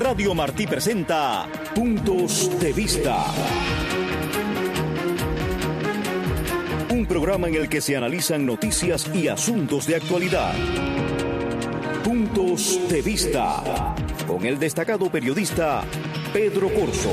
Radio Martí presenta Puntos de Vista. Un programa en el que se analizan noticias y asuntos de actualidad. Puntos de Vista, con el destacado periodista Pedro Corzo.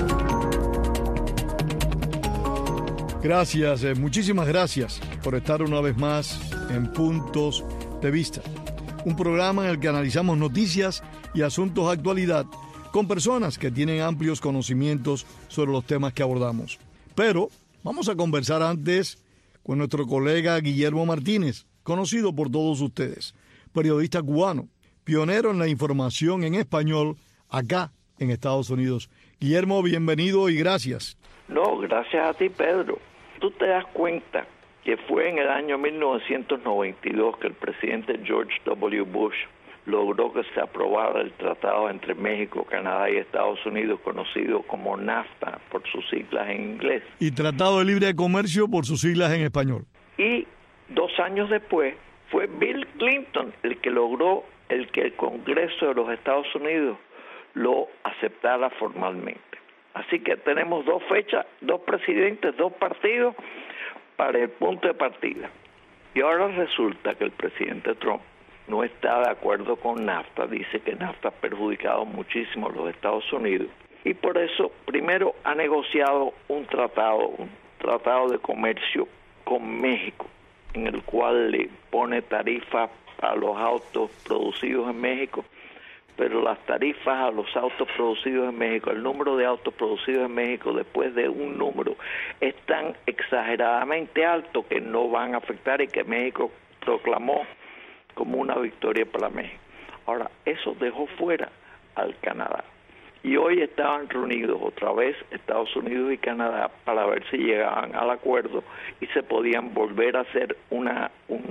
Gracias, muchísimas gracias por estar una vez más en Puntos de Vista. Un programa en el que analizamos noticias y asuntos de actualidad con personas que tienen amplios conocimientos sobre los temas que abordamos. Pero vamos a conversar antes con nuestro colega Guillermo Martínez, conocido por todos ustedes, periodista cubano, pionero en la información en español acá en Estados Unidos. Guillermo, bienvenido y gracias. No, gracias a ti, Pedro. Tú te das cuenta que fue en el año 1992 que el presidente George W. Bush logró que se aprobara el tratado entre México, Canadá y Estados Unidos, conocido como NAFTA por sus siglas en inglés. Y Tratado de Libre Comercio por sus siglas en español. Y 2 años después fue Bill Clinton el que logró el que el Congreso de los Estados Unidos lo aceptara formalmente. Así que tenemos 2 fechas, 2 presidentes, 2 partidos para el punto de partida. Y ahora resulta que el presidente Trump no está de acuerdo con NAFTA, dice que NAFTA ha perjudicado muchísimo a los Estados Unidos y por eso primero ha negociado un tratado de comercio con México, en el cual le pone tarifas a los autos producidos en México, pero las tarifas a los autos producidos en México, el número de autos producidos en México después de un número es tan exageradamente alto que no van a afectar y que México proclamó como una victoria para México. Ahora, eso dejó fuera al Canadá. Y hoy estaban reunidos otra vez Estados Unidos y Canadá para ver si llegaban al acuerdo y se podían volver a hacer una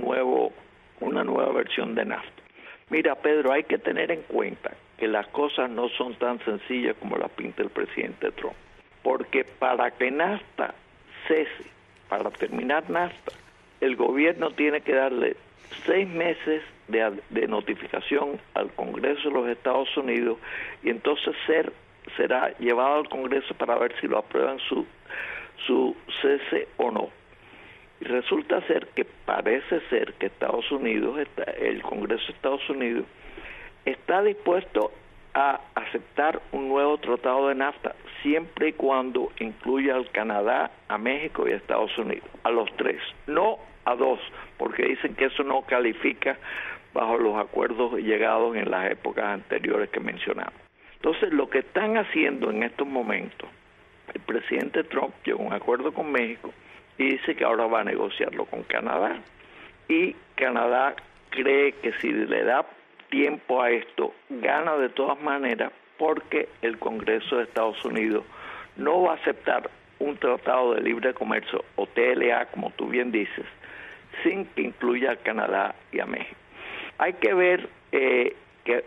nueva versión de NAFTA. Mira, Pedro, hay que tener en cuenta que las cosas no son tan sencillas como las pinta el presidente Trump. Porque para que NAFTA cese, para terminar NAFTA, el gobierno tiene que darle 6 meses de notificación al Congreso de los Estados Unidos y entonces será llevado al Congreso para ver si lo aprueban su cese o no. Y resulta ser que parece ser que Estados Unidos, el Congreso de Estados Unidos, está dispuesto a aceptar un nuevo tratado de NAFTA siempre y cuando incluya al Canadá, a México y a Estados Unidos, a los 3, no a 2, porque dicen que eso no califica bajo los acuerdos llegados en las épocas anteriores que mencionamos. Entonces, lo que están haciendo en estos momentos, el presidente Trump llegó a un acuerdo con México y dice que ahora va a negociarlo con Canadá. Y Canadá cree que si le da tiempo a esto, gana de todas maneras porque el Congreso de Estados Unidos no va a aceptar un tratado de libre comercio o TLA, como tú bien dices, sin que incluya a Canadá y a México. Hay que ver que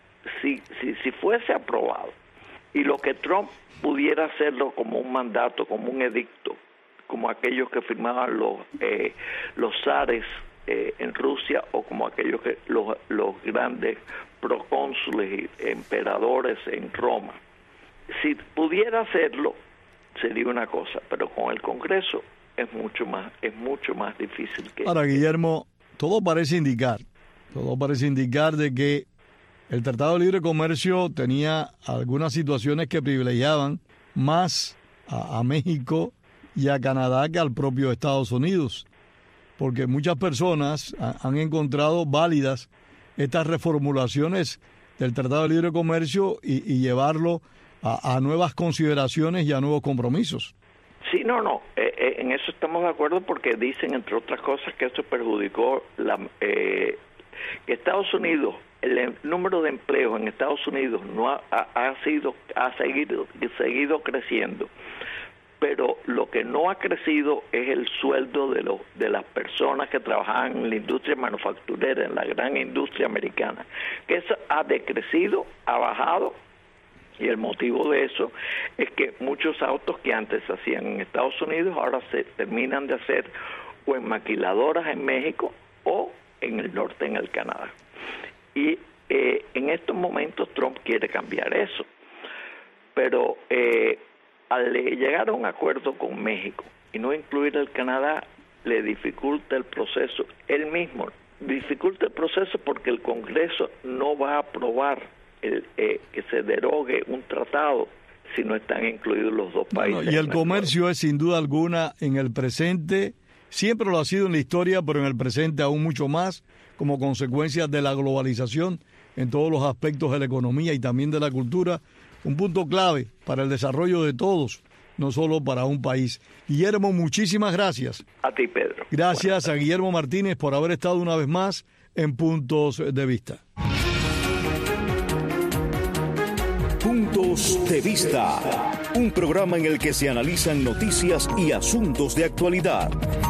si fuese aprobado y lo que Trump pudiera hacerlo como un mandato, como un edicto, como aquellos que firmaban los zares en Rusia o como aquellos que los grandes procónsules y emperadores en Roma. Si pudiera hacerlo, sería una cosa, pero con el Congreso es mucho más difícil que... Ahora, Guillermo, todo parece indicar de que el Tratado de Libre Comercio tenía algunas situaciones que privilegiaban más a México y a Canadá que al propio Estados Unidos, porque muchas personas han encontrado válidas estas reformulaciones del Tratado de Libre Comercio y llevarlo a nuevas consideraciones y a nuevos compromisos. Sí, en eso estamos de acuerdo porque dicen, entre otras cosas, que esto perjudicó que Estados Unidos, el número de empleos en Estados Unidos no ha seguido creciendo, pero lo que no ha crecido es el sueldo de las personas que trabajan en la industria manufacturera, en la gran industria americana, que eso ha decrecido, ha bajado. Y el motivo de eso es que muchos autos que antes se hacían en Estados Unidos ahora se terminan de hacer o en maquiladoras en México o en el norte, en el Canadá. Y en estos momentos Trump quiere cambiar eso, pero al llegar a un acuerdo con México y no incluir al Canadá, le dificulta el proceso. Él mismo dificulta el proceso porque el Congreso no va a aprobar que se derogue un tratado si no están incluidos los dos países. Bueno, y el comercio es sin duda alguna en el presente, siempre lo ha sido en la historia, pero en el presente aún mucho más, como consecuencia de la globalización en todos los aspectos de la economía y también de la cultura, un punto clave para el desarrollo de todos, no solo para un país. Guillermo, muchísimas gracias. A ti, Pedro. Gracias a Guillermo Martínez por haber estado una vez más en Puntos de Vista. Puntos de Vista, un programa en el que se analizan noticias y asuntos de actualidad.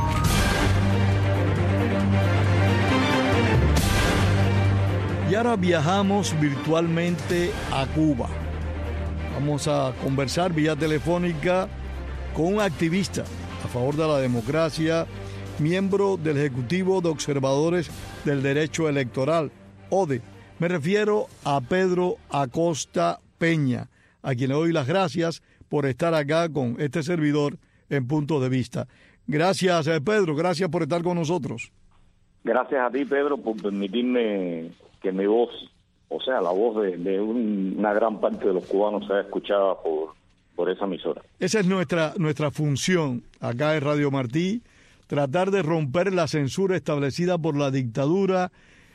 Y ahora viajamos virtualmente a Cuba. Vamos a conversar vía telefónica con un activista a favor de la democracia, miembro del Ejecutivo de Observadores del Derecho Electoral, ODE. Me refiero a Pedro Acosta Peña, a quien le doy las gracias por estar acá con este servidor en Puntos de Vista. Gracias, Pedro, gracias por estar con nosotros. Gracias a ti, Pedro, por permitirme que mi voz, o sea, la voz de una gran parte de los cubanos sea escuchada por esa emisora. Esa es nuestra función acá en Radio Martí, tratar de romper la censura establecida por la dictadura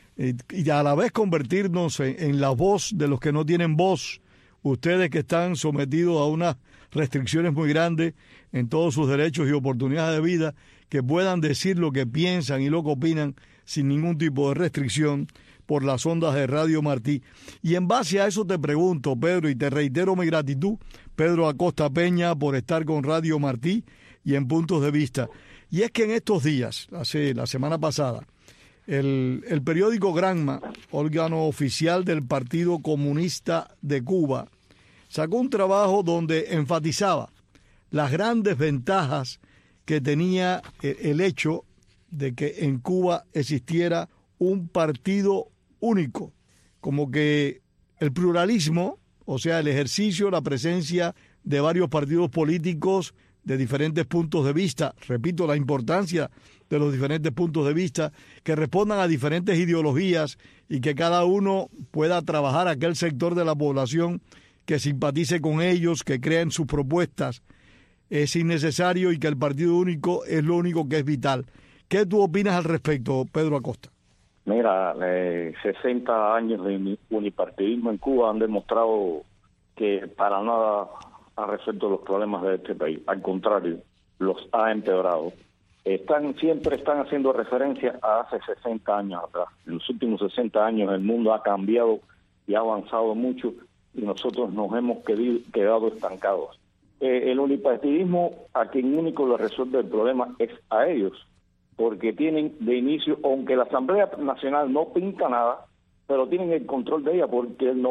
y a la vez convertirnos en la voz de los que no tienen voz, ustedes que están sometidos a unas restricciones muy grandes en todos sus derechos y oportunidades de vida, que puedan decir lo que piensan y lo que opinan sin ningún tipo de restricción por las ondas de Radio Martí. Y en base a eso te pregunto, Pedro, y te reitero mi gratitud, Pedro Acosta Peña, por estar con Radio Martí y en Puntos de Vista. Y es que en estos días, la semana pasada, el periódico Granma, órgano oficial del Partido Comunista de Cuba, sacó un trabajo donde enfatizaba las grandes ventajas que tenía el hecho de que en Cuba existiera un partido único, como que el pluralismo, o sea, el ejercicio, la presencia de varios partidos políticos de diferentes puntos de vista, repito, la importancia de los diferentes puntos de vista, que respondan a diferentes ideologías y que cada uno pueda trabajar aquel sector de la población que simpatice con ellos, que creen sus propuestas, es innecesario y que el partido único es lo único que es vital. ¿Qué tú opinas al respecto, Pedro Acosta? Mira, 60 años de unipartidismo en Cuba han demostrado que para nada ha resuelto los problemas de este país. Al contrario, los ha empeorado. Siempre están haciendo referencia a hace 60 años atrás. En los últimos 60 años el mundo ha cambiado y ha avanzado mucho y nosotros nos hemos quedado estancados. El unipartidismo a quien único le resuelve el problema es a ellos, porque tienen de inicio, aunque la Asamblea Nacional no pinta nada, pero tienen el control de ella, porque el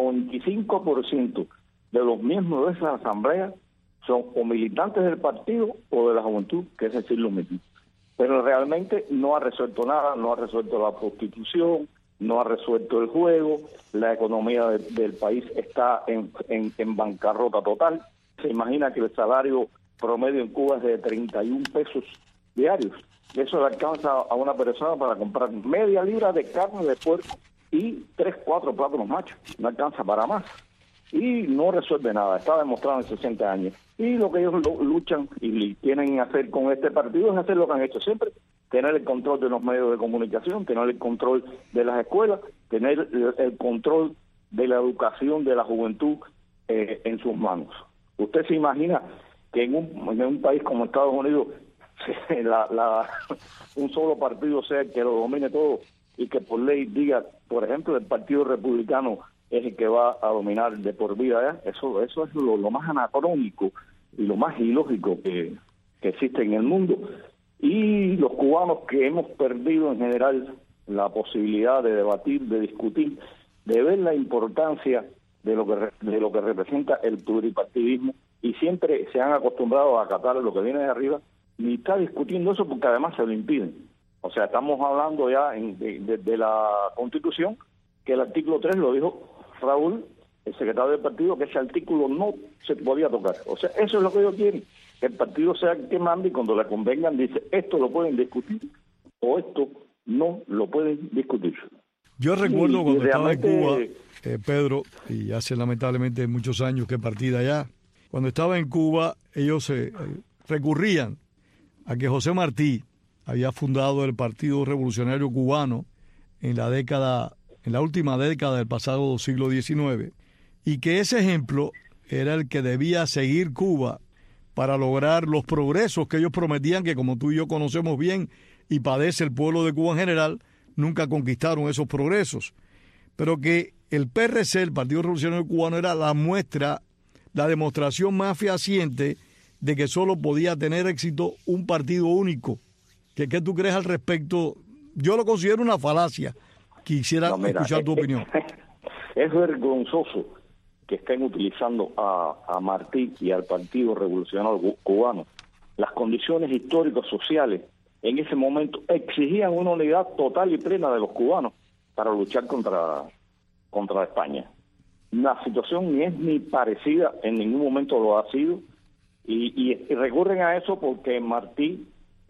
95% de los miembros de esa asamblea son o militantes del partido o de la juventud, que es decir, lo mismo. Pero realmente no ha resuelto nada, no ha resuelto la prostitución, no ha resuelto el juego, la economía del país está en bancarrota total. Se imagina que el salario promedio en Cuba es de 31 pesos diarios. Eso le alcanza a una persona para comprar media libra de carne de puerco y 3-4 plátanos machos. No alcanza para más. Y no resuelve nada. Está demostrado en 60 años. Y lo que ellos luchan y quieren hacer con este partido es hacer lo que han hecho siempre. Tener el control de los medios de comunicación, tener el control de las escuelas, tener el control de la educación de la juventud en sus manos. Usted se imagina que en un país como Estados Unidos un solo partido sea el que lo domine todo y que por ley diga, por ejemplo, el Partido Republicano es el que va a dominar de por vida. Eso es lo más anacrónico y lo más ilógico que existe en el mundo. Y los cubanos que hemos perdido en general la posibilidad de debatir, de discutir, de ver la importancia de lo que representa el pluripartidismo, y siempre se han acostumbrado a acatar lo que viene de arriba, ni está discutiendo eso porque además se lo impiden. O sea, estamos hablando ya de la Constitución, que el artículo 3 lo dijo Raúl, el secretario del partido, que ese artículo no se podía tocar. O sea, eso es lo que ellos quieren, que el partido sea el que mande y cuando le convengan dice, esto lo pueden discutir o esto no lo pueden discutir. Yo recuerdo cuando estaba en Cuba, Pedro, y hace lamentablemente muchos años que partí de allá, cuando estaba en Cuba ellos recurrían a que José Martí había fundado el Partido Revolucionario Cubano en la última década del pasado siglo XIX, y que ese ejemplo era el que debía seguir Cuba para lograr los progresos que ellos prometían, que como tú y yo conocemos bien y padece el pueblo de Cuba en general, nunca conquistaron esos progresos. Pero que el PRC, el Partido Revolucionario Cubano, era la muestra, la demostración más fehaciente de que solo podía tener éxito un partido único. ¿Qué tú crees al respecto? Yo lo considero una falacia. Quisiera escuchar tu opinión. Es vergonzoso que estén utilizando a Martí y al Partido Revolucionario Cubano. Las condiciones históricas sociales en ese momento exigían una unidad total y plena de los cubanos para luchar contra España. La situación ni es ni parecida, en ningún momento lo ha sido, y recurren a eso porque Martí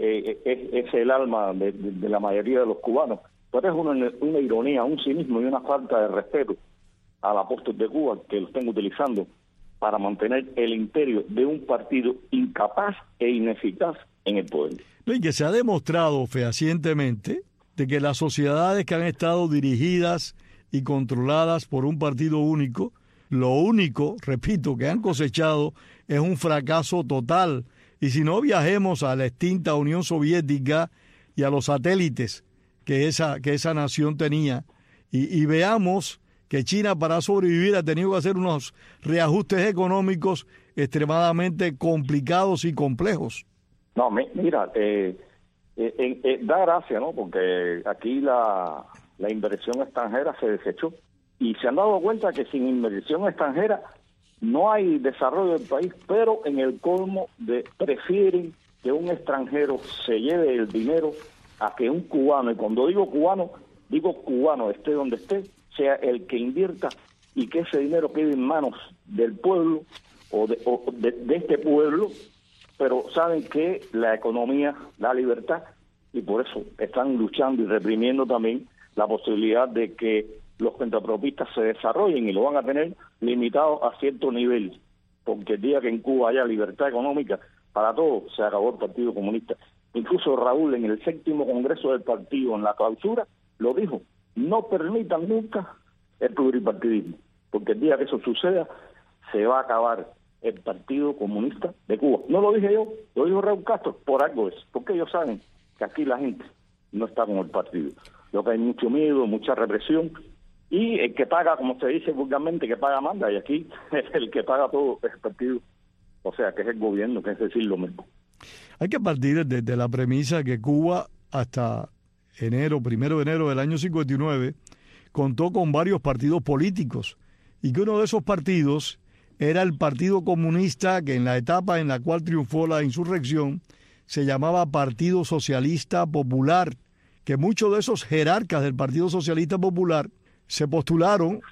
es el alma de la mayoría de los cubanos. Pero es una ironía, un cinismo y una falta de respeto al apóstol de Cuba que lo estén utilizando para mantener el imperio de un partido incapaz e ineficaz en el poder. Y que se ha demostrado fehacientemente de que las sociedades que han estado dirigidas y controladas por un partido único, lo único, repito, que han cosechado es un fracaso total. Y si no, viajemos a la extinta Unión Soviética y a los satélites que esa nación tenía y veamos que China, para sobrevivir, ha tenido que hacer unos reajustes económicos extremadamente complicados y complejos. No, mira, da gracia, ¿no? Porque aquí la inversión extranjera se desechó y se han dado cuenta que sin inversión extranjera no hay desarrollo del país, pero en el colmo prefieren que un extranjero se lleve el dinero a que un cubano, y cuando digo cubano, esté donde esté, sea el que invierta y que ese dinero quede en manos del pueblo o de este pueblo, pero saben que la economía da libertad y por eso están luchando y reprimiendo también la posibilidad de que los contrapropistas se desarrollen y lo van a tener limitado a cierto nivel, porque el día que en Cuba haya libertad económica para todos, se acabó el Partido Comunista. Incluso Raúl, en el 7º Congreso del partido, en la clausura, lo dijo, no permitan nunca el pluripartidismo, porque el día que eso suceda, se va a acabar el Partido Comunista de Cuba. No lo dije yo, lo dijo Raúl Castro, por algo es, porque ellos saben que aquí la gente no está con el partido. Lo que hay mucho miedo, mucha represión, y el que paga, como se dice vulgarmente, que paga manda, y aquí es el que paga todo el partido, o sea, que es el gobierno, que es decir lo mismo. Hay que partir de la premisa que Cuba hasta 1 de enero del año 59 contó con varios partidos políticos y que uno de esos partidos era el Partido Comunista, que en la etapa en la cual triunfó la insurrección se llamaba Partido Socialista Popular, que muchos de esos jerarcas del Partido Socialista Popular se postularon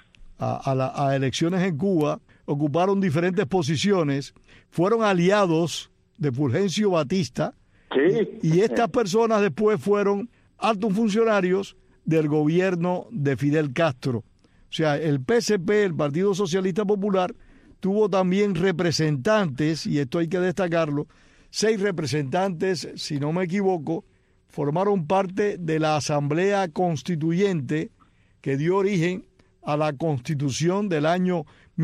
a elecciones en Cuba, ocuparon diferentes posiciones, fueron aliados de Fulgencio Batista, sí. y estas personas después fueron altos funcionarios del gobierno de Fidel Castro. O sea, el PSP, el Partido Socialista Popular, tuvo también representantes, y esto hay que destacarlo, 6 representantes, si no me equivoco, formaron parte de la Asamblea Constituyente que dio origen a la Constitución del año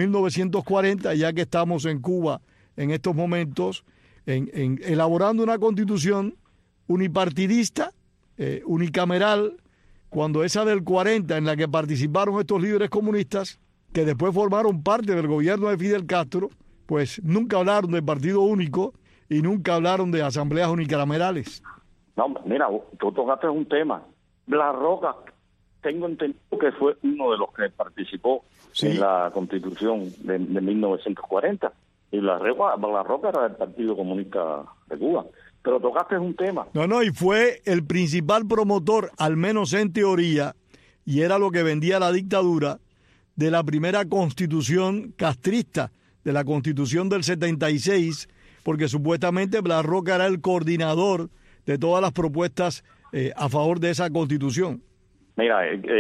1940, ya que estamos en Cuba en estos momentos, en elaborando una constitución unipartidista, unicameral, cuando esa del 40, en la que participaron estos líderes comunistas, que después formaron parte del gobierno de Fidel Castro, pues nunca hablaron de partido único y nunca hablaron de asambleas unicamerales. No, mira, tú tocaste un tema. Blas Roca, tengo entendido que fue uno de los que participó en la Constitución de 1940. Y Blas Roca era del Partido Comunista de Cuba. Pero tocaste un tema. No, y fue el principal promotor, al menos en teoría, y era lo que vendía la dictadura, de la primera constitución castrista, de la constitución del 76, porque supuestamente Blas Roca era el coordinador de todas las propuestas a favor de esa constitución. Mira,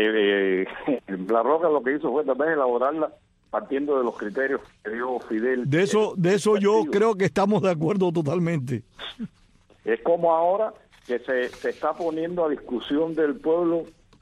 Blas Roca lo que hizo fue tal vez elaborarla partiendo de los criterios que dio Fidel. De eso yo creo que estamos de acuerdo totalmente. Es como ahora que se está poniendo a discusión del pueblo,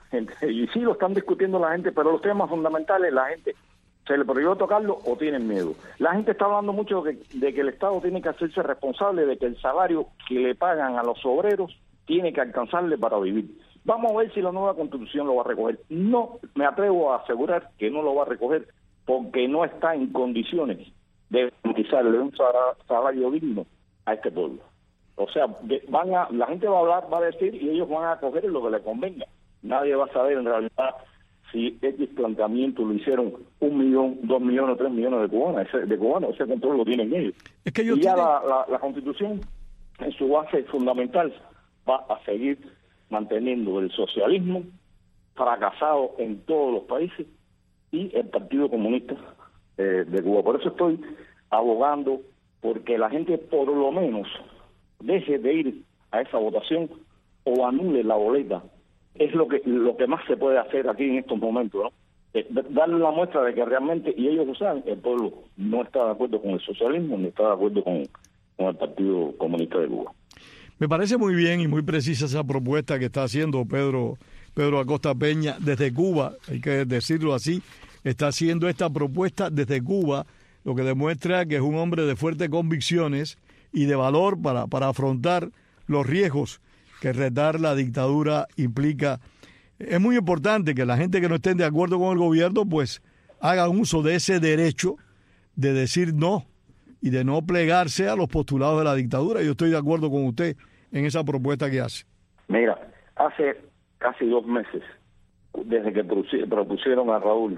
y sí lo están discutiendo la gente, pero los temas fundamentales la gente se le prohibió tocarlo o tienen miedo. La gente está hablando mucho de que el Estado tiene que hacerse responsable de que el salario que le pagan a los obreros tiene que alcanzarle para vivir. Vamos a ver si la nueva Constitución lo va a recoger. No, me atrevo a asegurar que no lo va a recoger porque no está en condiciones de garantizarle un salario digno a este pueblo. O sea, la gente va a hablar, va a decir, y ellos van a coger lo que les convenga. Nadie va a saber en realidad si X planteamiento lo hicieron 1 millón, 2 millones, 3 millones de cubanos. Ese control lo tienen ellos. Es que y ya la Constitución, en su base fundamental, va a seguir manteniendo el socialismo fracasado en todos los países y el Partido Comunista de Cuba. Por eso estoy abogando porque la gente por lo menos deje de ir a esa votación o anule la boleta. Es lo que más se puede hacer aquí en estos momentos, ¿no? Darle una muestra de que realmente, y ellos lo saben, el pueblo no está de acuerdo con el socialismo, ni está de acuerdo con el Partido Comunista de Cuba. Me parece muy bien y muy precisa esa propuesta que está haciendo Pedro Acosta Peña desde Cuba, hay que decirlo así, está haciendo esta propuesta desde Cuba, lo que demuestra que es un hombre de fuertes convicciones y de valor para afrontar los riesgos que retar la dictadura implica. Es muy importante que la gente que no esté de acuerdo con el gobierno pues haga uso de ese derecho de decir no y de no plegarse a los postulados de la dictadura. Yo estoy de acuerdo con usted en esa propuesta que hace. Mira, hace casi 2 meses, desde que propusieron a Raúl,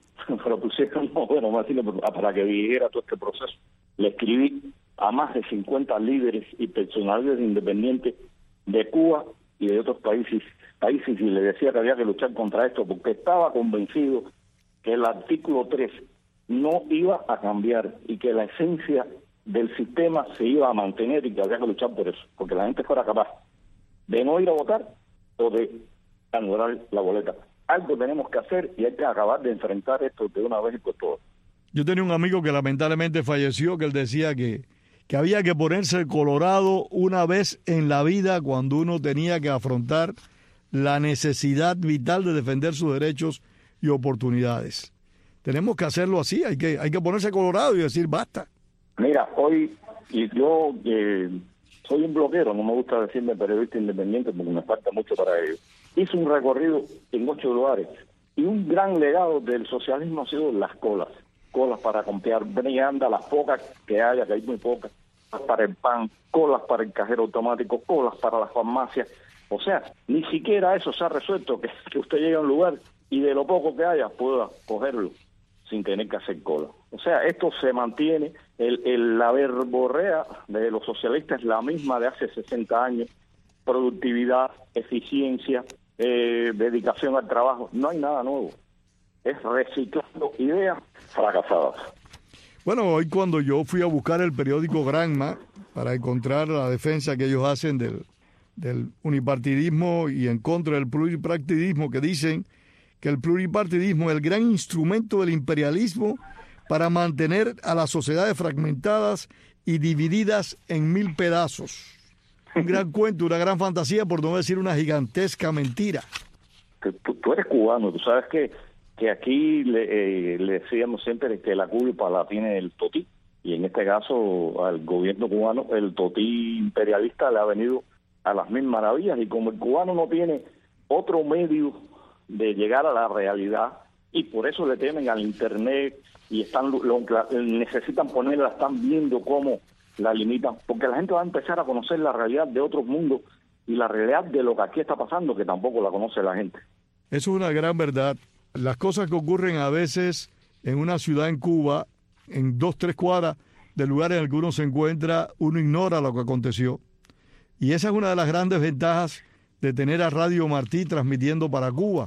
para que viviera todo este proceso, le escribí a más de 50 líderes y personalidades independientes de Cuba y de otros países y le decía que había que luchar contra esto porque estaba convencido que el artículo 3 no iba a cambiar y que la esencia del sistema se iba a mantener y que había que luchar por eso, porque la gente fuera capaz de no ir a votar o de anular la boleta. Algo tenemos que hacer y hay que acabar de enfrentar esto de una vez y por todas. Yo tenía un amigo que lamentablemente falleció, que él decía que había que ponerse colorado una vez en la vida cuando uno tenía que afrontar la necesidad vital de defender sus derechos y oportunidades. Tenemos que hacerlo así, hay que ponerse colorado y decir basta. Mira, hoy, y yo soy un bloguero, no me gusta decirme periodista independiente porque me falta mucho para ello. Hice un recorrido en 8 lugares y un gran legado del socialismo ha sido las colas para comprar vianda, las pocas que haya, que hay muy pocas, para el pan, colas para el cajero automático, colas para las farmacias. O sea, ni siquiera eso se ha resuelto, que usted llegue a un lugar y de lo poco que haya pueda cogerlo sin tener que hacer cola. O sea, esto se mantiene, la verborrea de los socialistas es la misma de hace 60 años, productividad, eficiencia, dedicación al trabajo, no hay nada nuevo. Es reciclando ideas fracasadas. Bueno, hoy cuando yo fui a buscar el periódico Granma para encontrar la defensa que ellos hacen del unipartidismo y en contra del pluripartidismo, que dicen que el pluripartidismo es el gran instrumento del imperialismo para mantener a las sociedades fragmentadas y divididas en 1000 pedazos. Un gran cuento, una gran fantasía, por no decir una gigantesca mentira. Tú eres cubano, tú sabes que aquí le decíamos siempre que la culpa la tiene el totí, y en este caso al gobierno cubano el totí imperialista le ha venido a las mil maravillas, y como el cubano no tiene otro medio de llegar a la realidad, y por eso le temen al internet y necesitan ponerla, están viendo cómo la limitan, porque la gente va a empezar a conocer la realidad de otros mundos y la realidad de lo que aquí está pasando, que tampoco la conoce la gente. Eso es una gran verdad. Las cosas que ocurren a veces en una ciudad en Cuba, en 2-3 cuadras del lugar en el que uno se encuentra, uno ignora lo que aconteció. Y esa es una de las grandes ventajas de tener a Radio Martí transmitiendo para Cuba,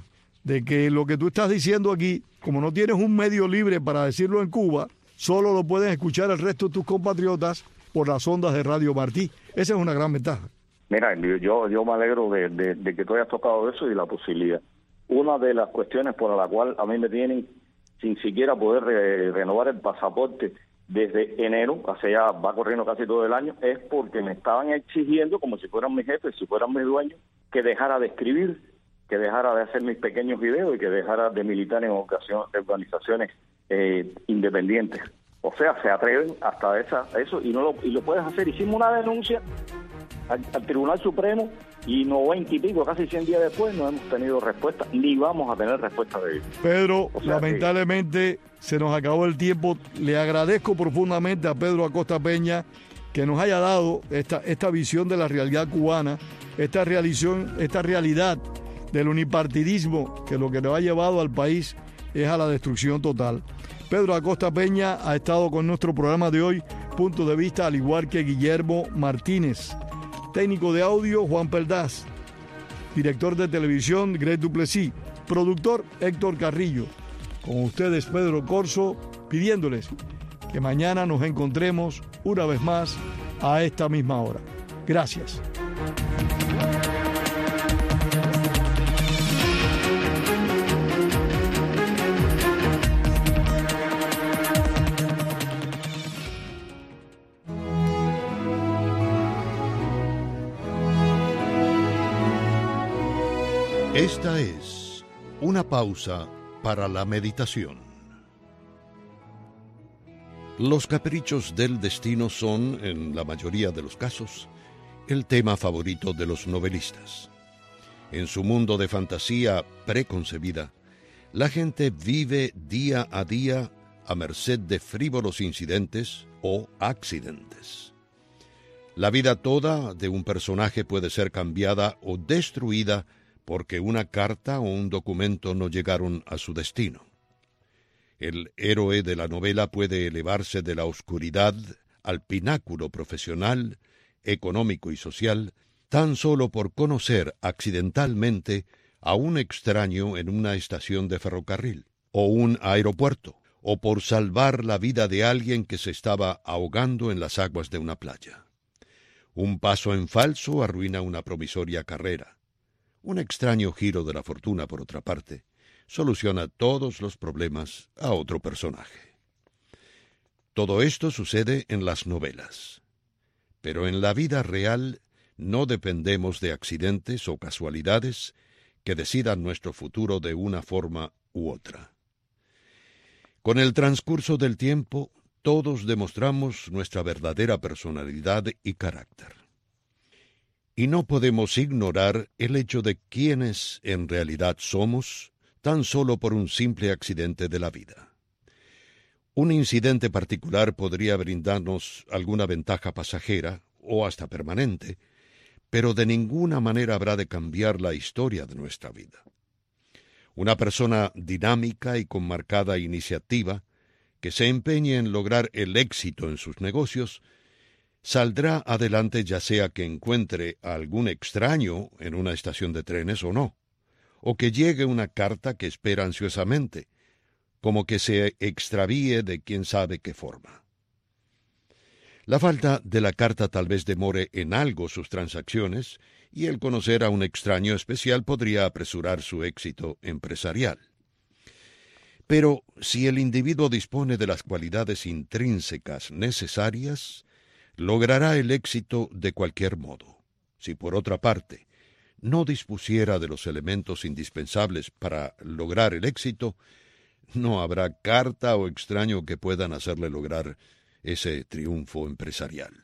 de que lo que tú estás diciendo aquí, como no tienes un medio libre para decirlo en Cuba, solo lo pueden escuchar el resto de tus compatriotas por las ondas de Radio Martí. Esa es una gran ventaja. Mira, yo me alegro de que tú hayas tocado eso y la posibilidad. Una de las cuestiones por la cual a mí me tienen sin siquiera poder renovar el pasaporte desde enero, hace ya va corriendo casi todo el año, es porque me estaban exigiendo, como si fueran mis jefes, si fueran mis dueños, que dejara de escribir, que dejara de hacer mis pequeños videos y que dejara de militar en organizaciones independientes. O sea, se atreven hasta eso y lo puedes hacer. Hicimos una denuncia al Tribunal Supremo y 90 y pico, casi 100 días después, no hemos tenido respuesta, ni vamos a tener respuesta de ellos. Pedro, lamentablemente se nos acabó el tiempo. Le agradezco profundamente a Pedro Acosta Peña que nos haya dado esta visión de la realidad cubana, esta realidad del unipartidismo, que lo que nos ha llevado al país es a la destrucción total. Pedro Acosta Peña ha estado con nuestro programa de hoy, Punto de Vista, al igual que Guillermo Martínez. Técnico de audio, Juan Perdaz. Director de televisión, Greg Duplessis. Productor, Héctor Carrillo. Con ustedes, Pedro Corso, pidiéndoles que mañana nos encontremos una vez más a esta misma hora. Gracias. Esta es una pausa para la meditación. Los caprichos del destino son, en la mayoría de los casos, el tema favorito de los novelistas. En su mundo de fantasía preconcebida, la gente vive día a día a merced de frívolos incidentes o accidentes. La vida toda de un personaje puede ser cambiada o destruida porque una carta o un documento no llegaron a su destino. El héroe de la novela puede elevarse de la oscuridad al pináculo profesional, económico y social, tan solo por conocer accidentalmente a un extraño en una estación de ferrocarril, o un aeropuerto, o por salvar la vida de alguien que se estaba ahogando en las aguas de una playa. Un paso en falso arruina una promisoria carrera. Un extraño giro de la fortuna, por otra parte, soluciona todos los problemas a otro personaje. Todo esto sucede en las novelas. Pero en la vida real no dependemos de accidentes o casualidades que decidan nuestro futuro de una forma u otra. Con el transcurso del tiempo, todos demostramos nuestra verdadera personalidad y carácter. Y no podemos ignorar el hecho de quiénes en realidad somos tan solo por un simple accidente de la vida. Un incidente particular podría brindarnos alguna ventaja pasajera o hasta permanente, pero de ninguna manera habrá de cambiar la historia de nuestra vida. Una persona dinámica y con marcada iniciativa, que se empeñe en lograr el éxito en sus negocios, saldrá adelante ya sea que encuentre a algún extraño en una estación de trenes o no, o que llegue una carta que espera ansiosamente, como que se extravíe de quién sabe qué forma. La falta de la carta tal vez demore en algo sus transacciones, y el conocer a un extraño especial podría apresurar su éxito empresarial. Pero si el individuo dispone de las cualidades intrínsecas necesarias, logrará el éxito de cualquier modo. Si por otra parte no dispusiera de los elementos indispensables para lograr el éxito, no habrá carta o extraño que puedan hacerle lograr ese triunfo empresarial.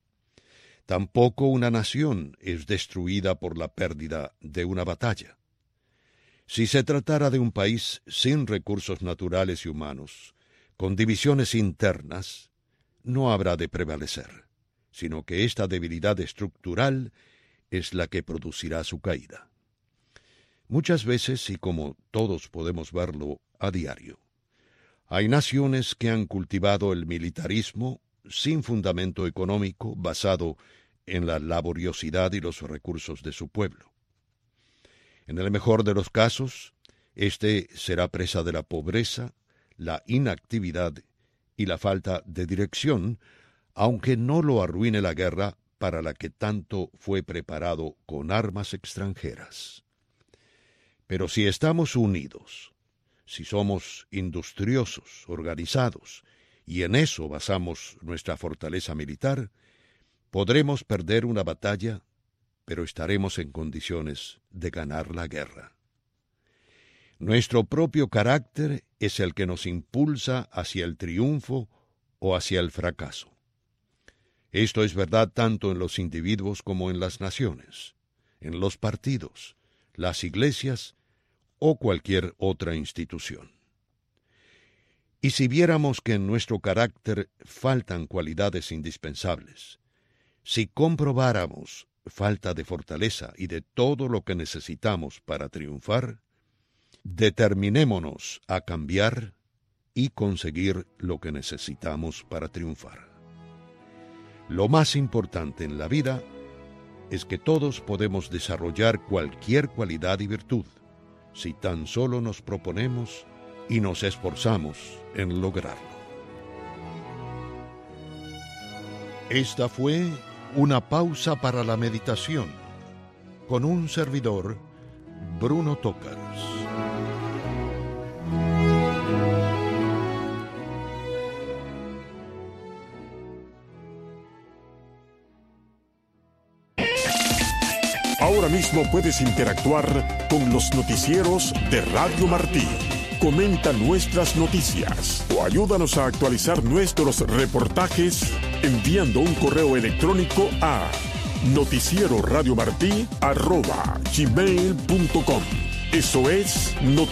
Tampoco una nación es destruida por la pérdida de una batalla. Si se tratara de un país sin recursos naturales y humanos, con divisiones internas, no habrá de prevalecer, sino que esta debilidad estructural es la que producirá su caída. Muchas veces, y como todos podemos verlo a diario, hay naciones que han cultivado el militarismo sin fundamento económico basado en la laboriosidad y los recursos de su pueblo. En el mejor de los casos, Este será presa de la pobreza, la inactividad y la falta de dirección, aunque no lo arruine la guerra para la que tanto fue preparado con armas extranjeras. Pero si estamos unidos, si somos industriosos, organizados, y en eso basamos nuestra fortaleza militar, podremos perder una batalla, pero estaremos en condiciones de ganar la guerra. Nuestro propio carácter es el que nos impulsa hacia el triunfo o hacia el fracaso. Esto es verdad tanto en los individuos como en las naciones, en los partidos, las iglesias o cualquier otra institución. Y si viéramos que en nuestro carácter faltan cualidades indispensables, si comprobáramos falta de fortaleza y de todo lo que necesitamos para triunfar, determinémonos a cambiar y conseguir lo que necesitamos para triunfar. Lo más importante en la vida es que todos podemos desarrollar cualquier cualidad y virtud, si tan solo nos proponemos y nos esforzamos en lograrlo. Esta fue una pausa para la meditación con un servidor, Bruno Tócars. Ahora mismo puedes interactuar con los noticieros de Radio Martí. Comenta nuestras noticias o ayúdanos a actualizar nuestros reportajes enviando un correo electrónico a noticieroradiomartí@gmail.com. Eso es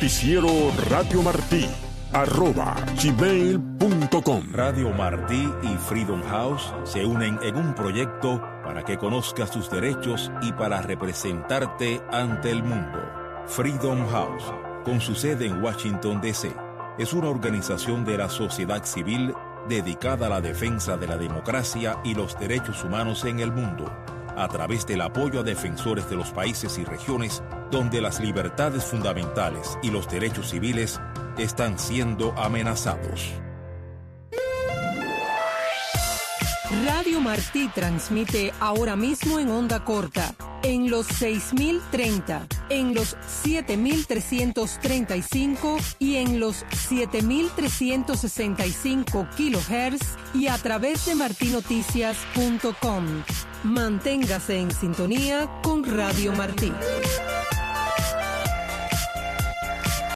noticieroradiomartí@gmail.com. Radio Martí y Freedom House se unen en un proyecto para que conozcas tus derechos y para representarte ante el mundo. Freedom House, con su sede en Washington, D.C., es una organización de la sociedad civil dedicada a la defensa de la democracia y los derechos humanos en el mundo, a través del apoyo a defensores de los países y regiones donde las libertades fundamentales y los derechos civiles están siendo amenazados. Radio Martí transmite ahora mismo en onda corta, en los 6.030, en los 7.335 y en los 7.365 kilohertz y a través de martinoticias.com. Manténgase en sintonía con Radio Martí.